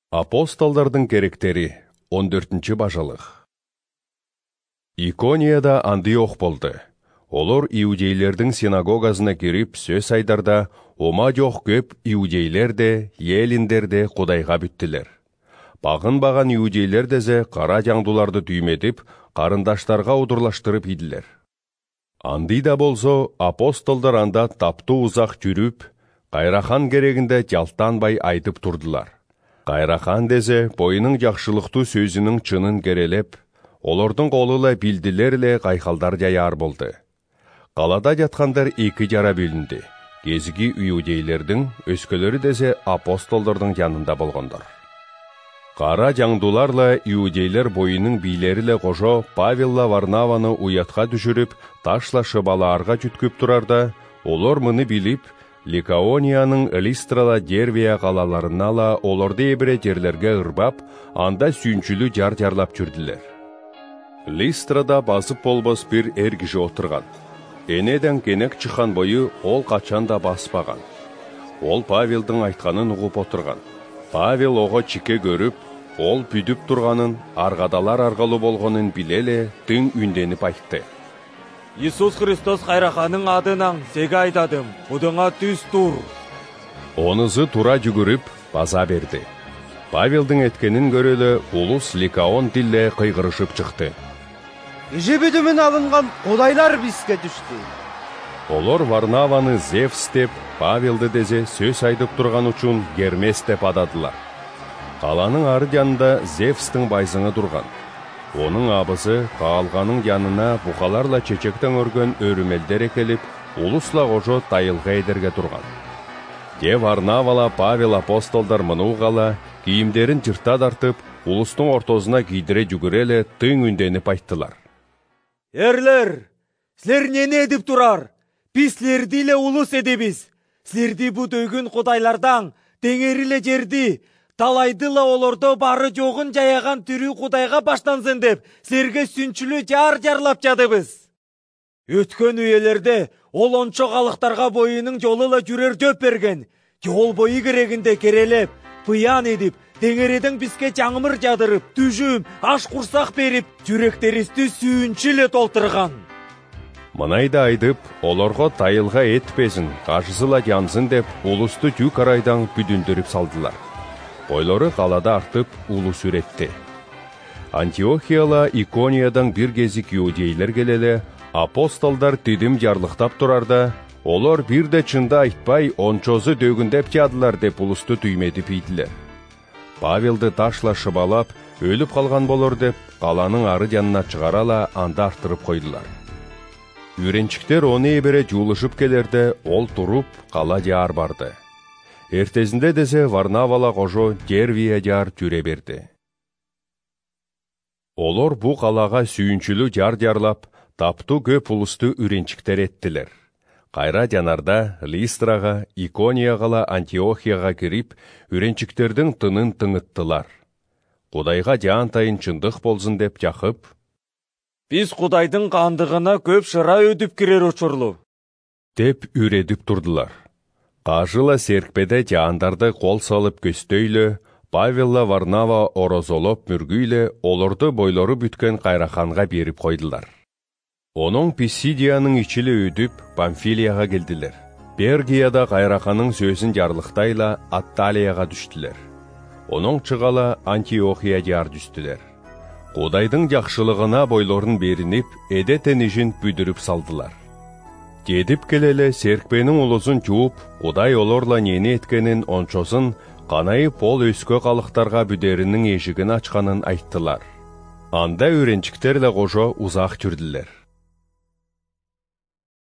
Апостолдардың керектери 14-чі бажылық. Иконияда Андиох болды. Олар иудейлердің синагогасына кирип сөз айдарда, ома жоқ көп иудейлер де, елиндер де Құдайға бүттілер. Бағын иудейлер дезе қара жаңдуларды түймедіп, қарындаштарға удырлаштырып иділер. Андида болсо, апостолдар анда тапту ұзақ жүріп, қайрахан керегінде жалтанбай айтып тұрдылар. Қайрахан дезе, бойының жақшылықты сөзінің чынын керелеп, олардың қолыла білділерле қайқалдар жаяр болды. Қалада жатқандар екі жара бөлінді. Кезгі иудейлердің, өскөлері дезе апостолдардың жанында болғандар. Қара жаңдуларла иудейлер бойының билеріле қожо Павелла Варнаваны уятқа düşіріп, ташла шыбаларға жүткіп тұрарда, олар мұны біліп, Ликаонияның Листрала Дервия қалаларына ла оларды ебіре жерлерге ұрбап, анда сүйіншілі жар-жарлап жүрділер. Листрада басып болбас бір кіші отырған. Энеден кенек чыққан бойы ол қачанда баспаған. Ол Павелдің айтқанын ұғып отырған. Павел оға чике көріп, ол бүдіп тұрғанын, арғадалар арғалы болғанын білеле, тың үнденіп айтты. Иисус Христос қайрақаның адынан сеге айтадым, ұдыңа түз тұр. Онызы тура жүгіріп, база берді. Павелдің еткенін көрелі, улус Ликаон дилле қайғырышып чықты. Ежебедімін алынған Құдайлар бізге düşті. Олар Варнаваны Зевс деп, Павелді дезе сөз айтып тұрған үшін Гермес деп ададылар. Қаланың ары жанында Зевстің байзыңы тұрған. Оның абызы қалғаның янына бұқаларла чечектен өрген өрімелдер екеліп, улусла қожо тайылға едерге тұрған. Де Варнавала Павел апостолдар мұны қала, киімдерін жырта дартып, улустың ортозына кийдіре жүгірелі тың үнденіп айттылар. Эрлер, сілер нені едіп тұрар? Біз сілерділе улус едебіз. Сілерді бұ дөйгін Құдайлардан, теңеріле жерді, талайдыла олорды бары жоғын жаяған түрі Құдайға баштансын деп, сілерге сүнчілі жар-жарлап жадыбыз. Өткен үйелерде ол ончо қалықтарға бойының жолыла жүрер дөп берген. Жол бойы керегінде керелеп, пыян едіп, теңереден бізге жаңымыр жадырып, түжім, аш құрсақ беріп, жүректерісті сүйіншіле толтырған. Мынайды айдып, оларға тайылға етпесін, қашысыла янсын деп, улусты жүк арайдан бүдіндіріп салдылар. Ойлары қалада артып, улус үретті. Антиохияла Икониядан бір кезік иудейлер келелі, апостолдар тедім жарлықтап тұрарда, олар бірде чында айтпай, ончозы дөгіндеп жадылар деп улусты түймедіп иділер. Павелді ташла шыбалап, өліп қалған болыр деп, қаланың ары жанына шығарала анда артырып қойдылар. Үйренчіктер оны ебере жулышып келерде, ол тұрып, қала жар барды. Ертезінде дезе Варнавала қожо Дервия жар жүре берді. Олар бұ қалаға сүйіншілі жар-жарлап, тапту көп улусты үйренчіктер еттілер. Қайра жанарда Листраға, Иконияғала Антиохияға кіріп, үйренчіктердің тынын тыңыттылар. Құдайға жан-тайын чындық болсын деп жақып, біз Құдайдың қандығына көп шыра өдіп кірер ұшырлы деп үйредіп тұрдылар. Қажыла серкпеде жандарды қол салып көстөйлі, Павелла Варнава орозолоп мүргүйлі оларды бойлары бүткен қайраханға беріп қойдылар. Оның Писидияның içili өдіп Памфилияға келділер. Пергияда қайраханың сөзін жарлықтайла Атталияға түштілер. Оның чығала Антиохия жар түстілер. Құдайдың жақшылығына бойларын берініп, едетен ежін бүдіріп салдылар. Дедіп келелі серкпенің ұлызын жуып, Құдай оларла нені еткенін ончосын, қанайып ол өскі қалықтарға бүдерінің ешігін açқанын айттылар. Анда үйренчіктерлі қожо ұзақ жүрділер.